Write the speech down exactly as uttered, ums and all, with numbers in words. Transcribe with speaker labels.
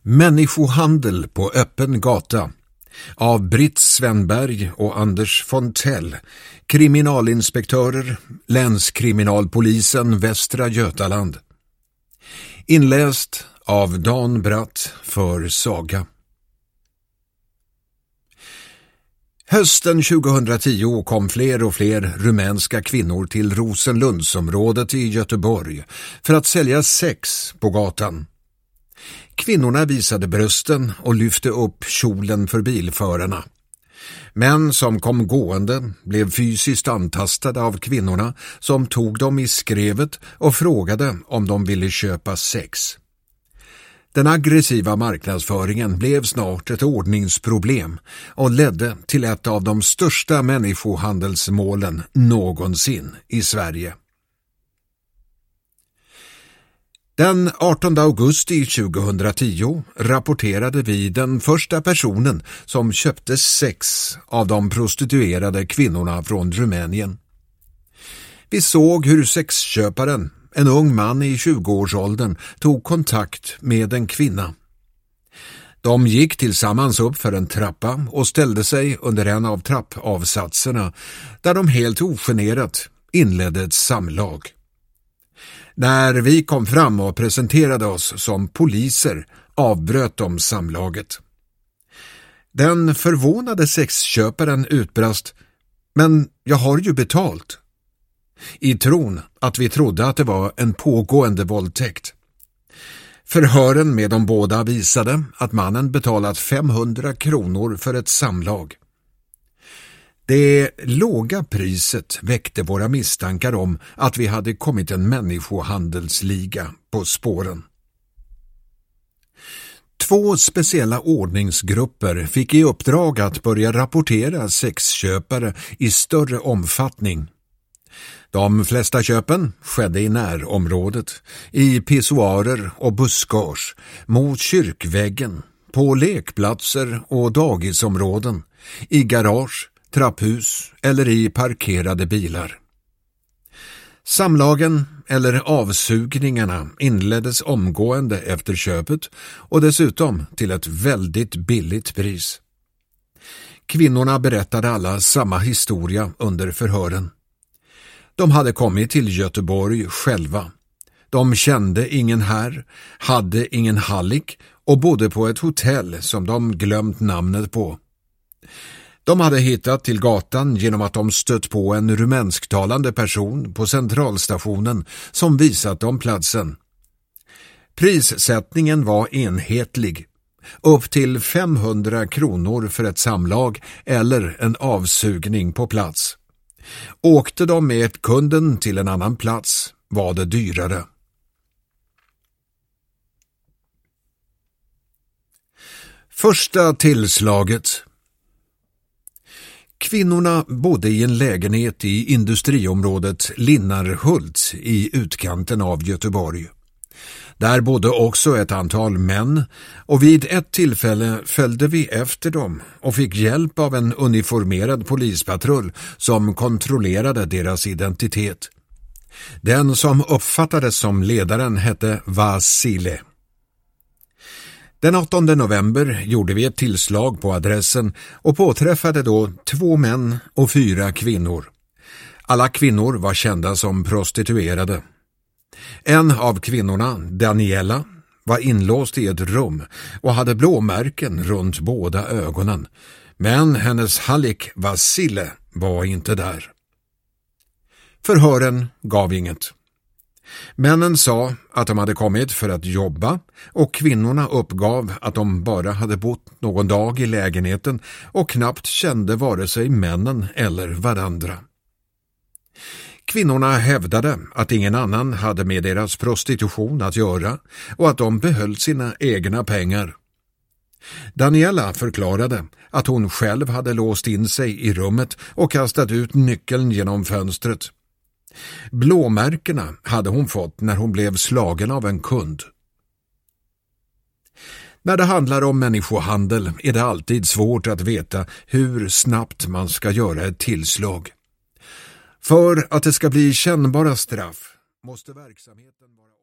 Speaker 1: Människohandel på öppen gata av Britt Svenberg och Anders Fontell, kriminalinspektörer, länskriminalpolisen Västra Götaland. Inläst av Dan Bratt för Saga. Hösten tjugohundratio kom fler och fler rumänska kvinnor till Rosenlundsområdet i Göteborg för att sälja sex på gatan. Kvinnorna visade brösten och lyfte upp kjolen för bilförarna. Män som kom gående blev fysiskt antastade av kvinnorna som tog dem i skrevet och frågade om de ville köpa sex. Den aggressiva marknadsföringen blev snart ett ordningsproblem och ledde till ett av de största människohandelsmålen någonsin i Sverige. Den artonde augusti tjugohundratio rapporterade vi den första personen som köpte sex av de prostituerade kvinnorna från Rumänien. Vi såg hur sexköparen, en ung man i tjugoårsåldern, tog kontakt med en kvinna. De gick tillsammans upp för en trappa och ställde sig under en av trappavsatserna där de helt ogenerat inledde ett samlag. När vi kom fram och presenterade oss som poliser avbröt de samlaget. Den förvånade sexköparen utbrast: "Men jag har ju betalt." I tron att vi trodde att det var en pågående våldtäkt. Förhören med de båda visade att mannen betalat femhundra kronor för ett samlag. Det låga priset väckte våra misstankar om att vi hade kommit en människohandelsliga på spåren. Två speciella ordningsgrupper fick i uppdrag att börja rapportera sexköpare i större omfattning. De flesta köpen skedde i närområdet, i pissoarer och buskage, mot kyrkväggen, på lekplatser och dagisområden, i garage, trapphus eller i parkerade bilar. Samlagen eller avsugningarna inleddes omgående efter köpet och dessutom till ett väldigt billigt pris. Kvinnorna berättade alla samma historia under förhören. De hade kommit till Göteborg själva. De kände ingen här, hade ingen hallick och bodde på ett hotell som de glömt namnet på. De hade hittat till gatan genom att de stött på en rumänsktalande person på centralstationen som visat dem platsen. Prissättningen var enhetlig, upp till femhundra kronor för ett samlag eller en avsugning på plats. Åkte de med kunden till en annan plats var det dyrare. Första tillslaget. Kvinnorna bodde i en lägenhet i industriområdet Linnarhult i utkanten av Göteborg. Där bodde också ett antal män och vid ett tillfälle följde vi efter dem och fick hjälp av en uniformerad polispatrull som kontrollerade deras identitet. Den som uppfattades som ledaren hette Vasile. Den åttonde november gjorde vi ett tillslag på adressen och påträffade då två män och fyra kvinnor. Alla kvinnor var kända som prostituerade. En av kvinnorna, Daniela, var inlåst i ett rum och hade blåmärken runt båda ögonen. Men hennes hallick Vasile var inte där. Förhören gav inget. Männen sa att de hade kommit för att jobba och kvinnorna uppgav att de bara hade bott någon dag i lägenheten och knappt kände vare sig männen eller varandra. Kvinnorna hävdade att ingen annan hade med deras prostitution att göra och att de behöll sina egna pengar. Daniela förklarade att hon själv hade låst in sig i rummet och kastat ut nyckeln genom fönstret. Blåmärkena hade hon fått när hon blev slagen av en kund. När det handlar om människohandel är det alltid svårt att veta hur snabbt man ska göra ett tillslag. För att det ska bli kännbara straff måste verksamheten vara